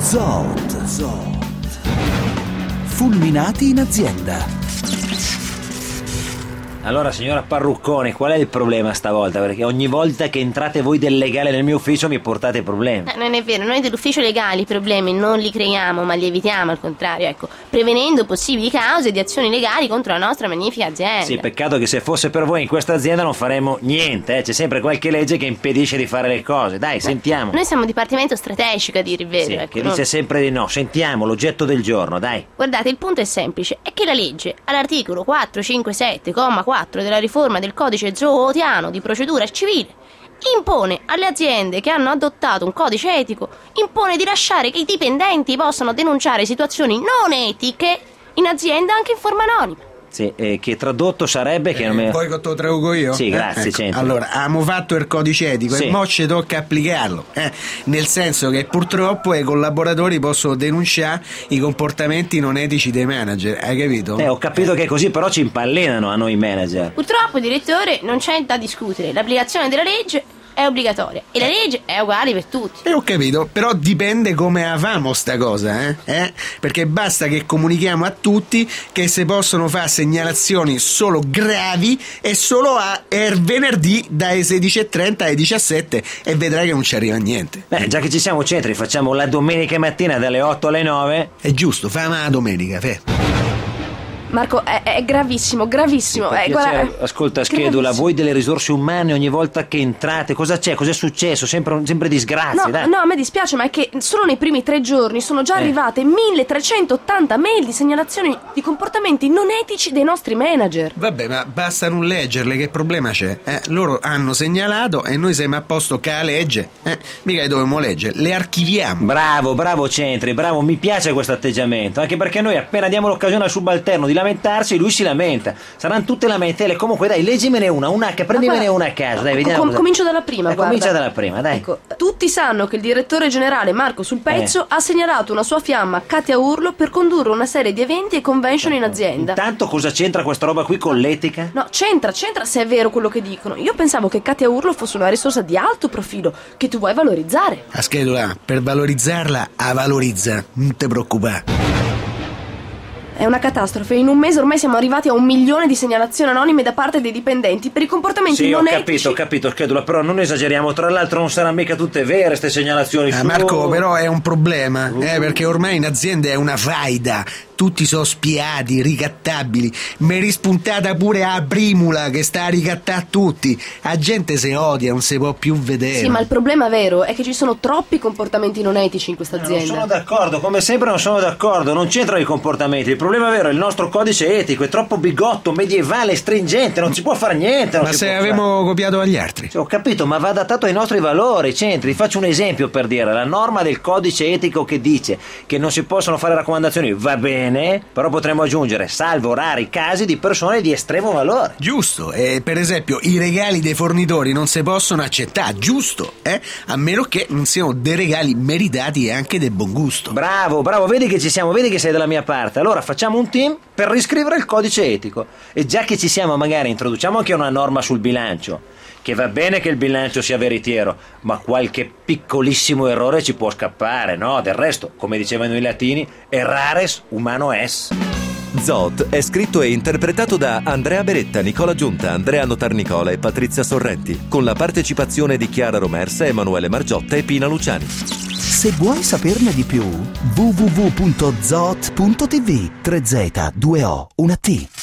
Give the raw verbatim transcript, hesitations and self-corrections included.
Zot. Zot. Fulminati in azienda. Allora, signora Parruccone, qual è il problema stavolta? Perché ogni volta che entrate voi del legale nel mio ufficio mi portate problemi. Eh, non è vero, noi dell'ufficio legale i problemi non li creiamo, ma li evitiamo, al contrario, ecco, prevenendo possibili cause di azioni legali contro la nostra magnifica azienda. Sì, peccato che se fosse per voi in questa azienda non faremo niente, eh? C'è sempre qualche legge che impedisce di fare le cose. Dai, sentiamo. Noi siamo un dipartimento strategico, a dire il vero. Sì, ecco, che no? dice sempre di no. Sentiamo l'oggetto del giorno, dai. Guardate, il punto è semplice, è che la legge, all'articolo quattrocentocinquantasette, comma quattro della riforma del codice zootiano di procedura civile, impone alle aziende che hanno adottato un codice etico, impone di lasciare che i dipendenti possano denunciare situazioni non etiche in azienda anche in forma anonima. Sì, eh, che tradotto sarebbe che eh, non me... Poi che te lo traduco io? Sì, grazie, eh, ecco. Centri. Allora, abbiamo fatto il codice etico sì. e mo ci tocca applicarlo, eh? Nel senso che purtroppo i collaboratori possono denunciare i comportamenti non etici dei manager, hai capito? Eh, ho capito che è così, però ci impallinano a noi manager. Purtroppo, direttore, non c'è da discutere, l'applicazione della legge è obbligatoria e la legge è uguale per tutti. E ho capito, però dipende come avamo sta cosa, eh? eh? Perché basta che comunichiamo a tutti che si possono fare segnalazioni solo gravi e solo a er venerdì dalle sedici e trenta alle diciassette e vedrai che non ci arriva niente. Beh, già che ci siamo, Centri, facciamo la domenica mattina dalle otto alle nove. È giusto, fammi la domenica, fe. Marco, è, è gravissimo, gravissimo. Per eh, piacere, guarda, ascolta, Schedula, gravissimo. voi delle risorse umane ogni volta che entrate, cosa c'è? Cos'è successo? Sempre, sempre disgrazie, No, dai. no, a me dispiace, ma è che solo nei primi tre giorni sono già Eh. arrivate milletrecentottanta mail di segnalazioni di comportamenti non etici dei nostri manager. Vabbè, ma basta non leggerle, che problema c'è? Eh? Loro hanno segnalato e noi siamo a posto che la legge. Eh? Mica le dovevamo leggere, le archiviamo. Bravo, bravo Centri, bravo, mi piace questo atteggiamento, anche perché noi appena diamo l'occasione al subalterno di lamentarsi, lui si lamenta. Saranno tutte lamentele. Comunque dai, leggimene una, una che prendimene una a caso, dai, vediamo. Com- cosa- comincio dalla prima, Eh, guarda. comincia dalla prima, dai. Ecco, tutti sanno che il direttore generale Marco Sulpezzo Eh. ha segnalato una sua fiamma, Katia Urlo, per condurre una serie di eventi e convention in azienda. Intanto cosa c'entra questa roba qui con l'etica? No, c'entra, c'entra se è vero quello che dicono. Io pensavo che Katia Urlo fosse una risorsa di alto profilo che tu vuoi valorizzare. A Schedula, per valorizzarla, a valorizza, non te preoccupare. È una catastrofe. In un mese ormai siamo arrivati a un milione di segnalazioni anonime da parte dei dipendenti per i comportamenti Sì, ho non capito, etici. ho capito, Schedula, però non esageriamo. Tra l'altro non saranno mica tutte vere queste segnalazioni. Ah, su- Marco, però è un problema, eh, perché ormai in azienda è una faida. Tutti sono spiati, ricattabili. Mi è rispuntata pure a Primula che sta a ricattare tutti. La gente se odia, non si può più vedere. Sì, ma il problema vero è che ci sono troppi comportamenti non etici in questa Non azienda. sono d'accordo, come sempre non sono d'accordo, non c'entrano i comportamenti. Il problema vero è il nostro codice etico, è troppo bigotto, medievale, stringente, non si può fare niente. non Ma si se può avevamo copiato agli altri. Sì, ho capito, ma va adattato ai nostri valori, Centri. Faccio un esempio per dire, la norma del codice etico che dice che non si possono fare raccomandazioni va bene, però potremmo aggiungere salvo rari casi di persone di estremo valore. Giusto, e per esempio i regali dei fornitori non si possono accettare, giusto, eh? A meno che non siano dei regali meritati e anche del buon gusto. Bravo, bravo, vedi che ci siamo, vedi che sei dalla mia parte. Allora facciamo un team per riscrivere il codice etico. E già che ci siamo, magari introduciamo anche una norma sul bilancio. Che va bene che il bilancio sia veritiero, ma qualche piccolissimo errore ci può scappare, no? Del resto, come dicevano i latini, errares humano es. Zot è scritto e interpretato da Andrea Beretta, Nicola Giunta, Andrea Notarnicola e Patrizia Sorrenti, con la partecipazione di Chiara Romersa, Emanuele Margiotta e Pina Luciani. Se vuoi saperne di più, w w w punto zot punto t v. tre Z, due O, una T.